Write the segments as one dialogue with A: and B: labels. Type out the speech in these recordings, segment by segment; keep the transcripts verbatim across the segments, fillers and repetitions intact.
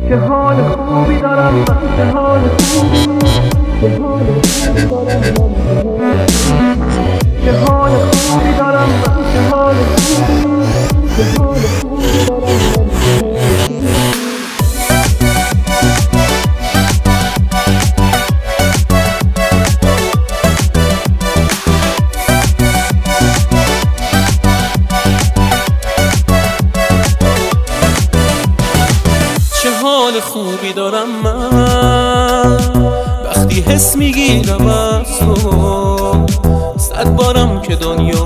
A: چه حال خوبی دارم من، چه حال خوبی، چه حال خوبی دارم من، چه حال خوبی دارم من، چه حال خوبی، چه حال خوبی دارم من.
B: چه حال خوبی دارم من وقتی حس میگیرم از تو، صد بارم که دنیا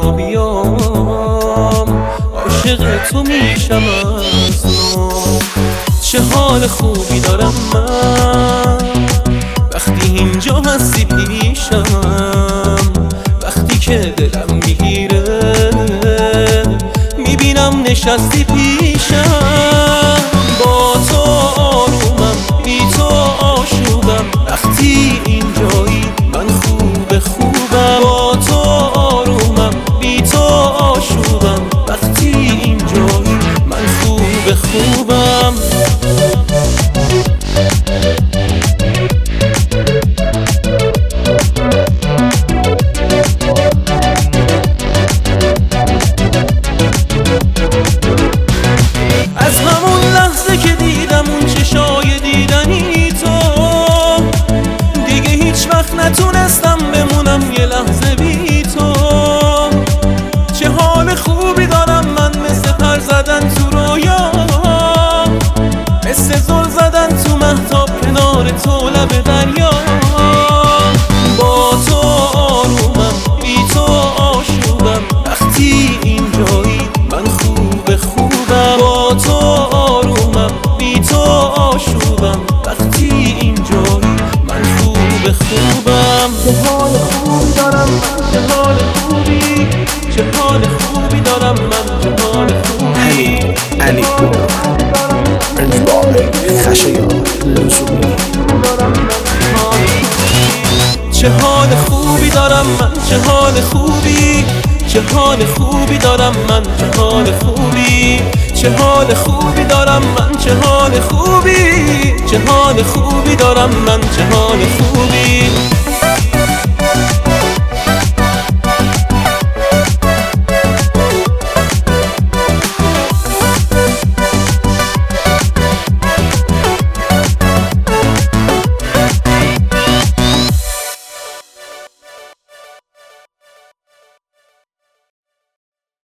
B: بیام عاشق تو میشم از تو. چه حال خوبی دارم من وقتی اینجا هستی پیشم، وقتی که دلم میگیره میبینم نشستی پیشم. با تو آرومم، بی تو آشوبم، وقتی اینجایی من خوب خوبم. با تو آرومم، بی تو آشوبم، وقتی اینجایی من خوب خوبم. از همون لحظه که دیدم اون چشای دیدنی تو، دیگه هیچ وقت نتونستم بمونم یه لحظه بی تو. چه حال خوبی دارم من، مثل پر زدن تو رویا، مثل زل زدن تو مهتاب کنار تو لب دریا. با تو آرومم، بی تو آشوبم، وقتی اینجایی من خوب خوبم. با تو آرومم، بی تو آشوبم، وقتی اینجایی من خوب خوبم.
A: چه حال خوبی دارم من، چه حال خوبی،
B: چه حال خوبی دارم من، چه حال خوبی.
C: علی انجباری خشیار لزومی.
B: چه حال خوبی دارم من، چه حال خوبی، چه حال خوبی دارم من، چه حال خوبی. چه حال خوبی دارم من، چه حال خوبی، چه حال خوبی دارم من، چه حال خوبی.